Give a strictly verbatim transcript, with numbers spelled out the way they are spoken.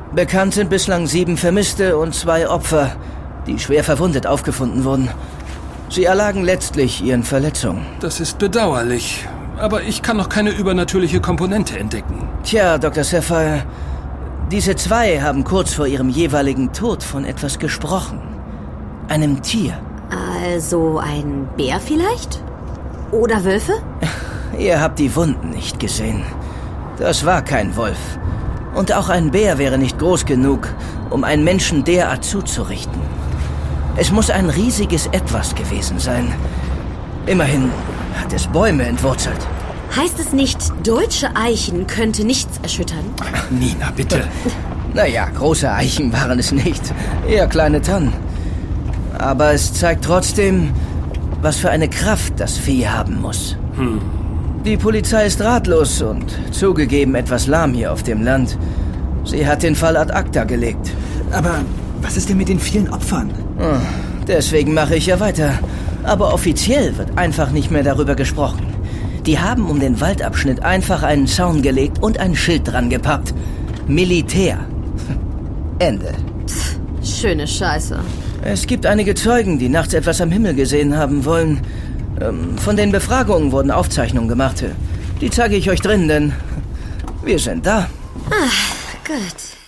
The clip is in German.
Bekannt sind bislang sieben Vermisste und zwei Opfer, die schwer verwundet aufgefunden wurden. Sie erlagen letztlich ihren Verletzungen. Das ist bedauerlich, aber ich kann noch keine übernatürliche Komponente entdecken. Tja, Doktor Sapphire, diese zwei haben kurz vor ihrem jeweiligen Tod von etwas gesprochen. Einem Tier. Also ein Bär vielleicht? Oder Wölfe? Ihr habt die Wunden nicht gesehen. Das war kein Wolf. Und auch ein Bär wäre nicht groß genug, um einen Menschen derart zuzurichten. Es muss ein riesiges Etwas gewesen sein. Immerhin hat es Bäume entwurzelt. Heißt es nicht, deutsche Eichen könnte nichts erschüttern? Nina, bitte. Naja, große Eichen waren es nicht. Eher kleine Tannen. Aber es zeigt trotzdem, was für eine Kraft das Vieh haben muss. Hm. Die Polizei ist ratlos und zugegeben etwas lahm hier auf dem Land. Sie hat den Fall ad acta gelegt. Aber was ist denn mit den vielen Opfern? Hm, deswegen mache ich ja weiter. Aber offiziell wird einfach nicht mehr darüber gesprochen. Die haben um den Waldabschnitt einfach einen Zaun gelegt und ein Schild dran gepappt. Militär. Ende. Pff, schöne Scheiße. Es gibt einige Zeugen, die nachts etwas am Himmel gesehen haben wollen. Von den Befragungen wurden Aufzeichnungen gemacht. Die zeige ich euch drin, denn wir sind da. Ah, gut.